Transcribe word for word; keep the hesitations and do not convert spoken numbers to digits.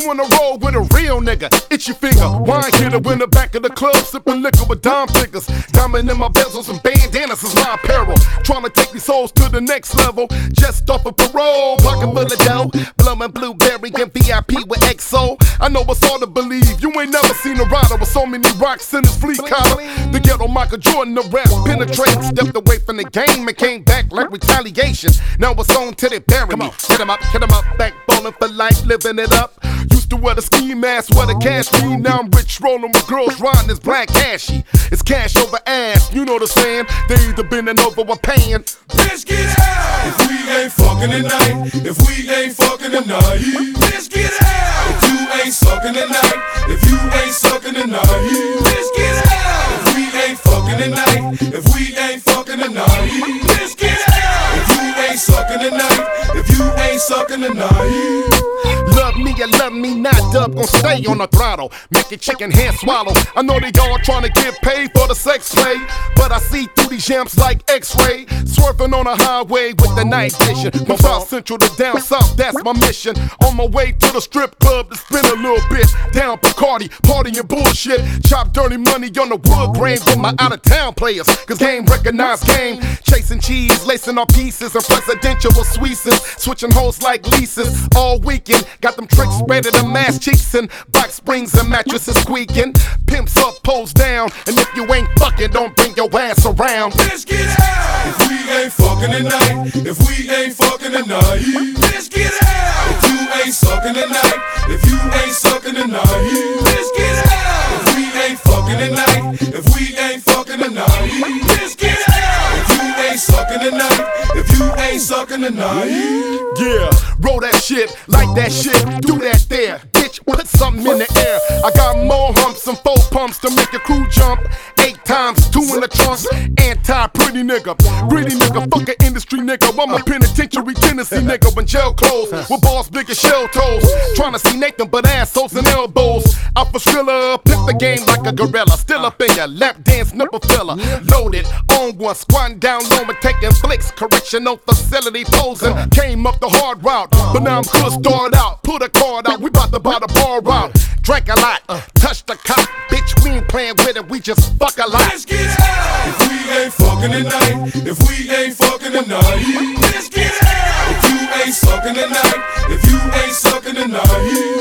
wanna roll with a real nigga? Itch your finger, wine hitter in the back of the club, sipping liquor with dime figures. Diamond in my bezels and bandanas is my apparel. Trying to take these souls to the next level, just off of parole. Pocket full of dough, blowing blueberry and V I P with X O. I know it's hard to believe, you ain't never seen a rider with so many rocks in his fleet collar. The ghetto Michael Jordan, the rap penetrating, stepped away from the game and came back like retaliation. Now it's on till they bury me. Hit him up, hit him up, back bowling for life, living it up. Used to wear the ski mask, wear the cash me. Now I'm rich, rolling with girls, riding this black ashy. It's cash over ass, you know what I'm saying? They either bending over or paying. Bitch, get out! If we ain't fucking tonight, if we ain't fucking tonight, bitch, get out! If you ain't sucking tonight, if you ain't sucking tonight, bitch, get out! If we ain't fucking tonight, if we ain't fucking tonight, bitch, get out! If you ain't sucking tonight, if you ain't sucking tonight. Love me or love me not, Dub gon' stay on the throttle. Make your chicken hand swallow. I know they all tryna get paid for the sex play, but I see through these yamps like X-ray. Swerving on a highway with the night vision. From South Central to down south, that's my mission. On my way to the strip club to spin a little bit. Down Bacardi, partying bullshit. Chop dirty money on the wood grain with my out-of-town players. Cause game recognized game. Chasing cheese, lacing our pieces and presidential squeezes. Switching hoes like leases all weekend. Got them tricks ready to mass cheeks and box springs and mattresses squeaking. Pimps up, pose down, and if you ain't fucking, don't bring your ass around. Bitch, get out! If we ain't fucking tonight, if we ain't fucking tonight, bitch, get out! If you ain't sucking tonight, if you ain't sucking tonight, bitch, get out! If we ain't fucking tonight, if we ain't fucking tonight, bitch, get out! If you ain't sucking tonight, if you ain't sucking tonight. Yeah, roll that shit, like that shit, do that there. Bitch, put something in the air. I got more humps and four pumps to make your crew jump. Eight times, two in the trunk. Anti-pretty nigga, greedy nigga, fuck a industry nigga. I'm a penitentiary Tennessee nigga when jail closed. With balls big as shell toes. Tryna see Nathan but assholes and elbows. Alpha Skrilla, pimp the game like a gorilla. Still up in ya, lap dance nipple filler. Loaded, on one, squatting down low and taking flicks. Correctional facility posing. Came up the hard route, but now I'm good started out. Put a card out, we bout to buy the bar out. Drank a lot, touch the cop. Bitch, we ain't playing with it, we just fuck a lot. Bitch, get out! If we ain't fucking tonight, if we ain't fucking tonight, bitch, get out! If you ain't sucking tonight, if you ain't sucking tonight,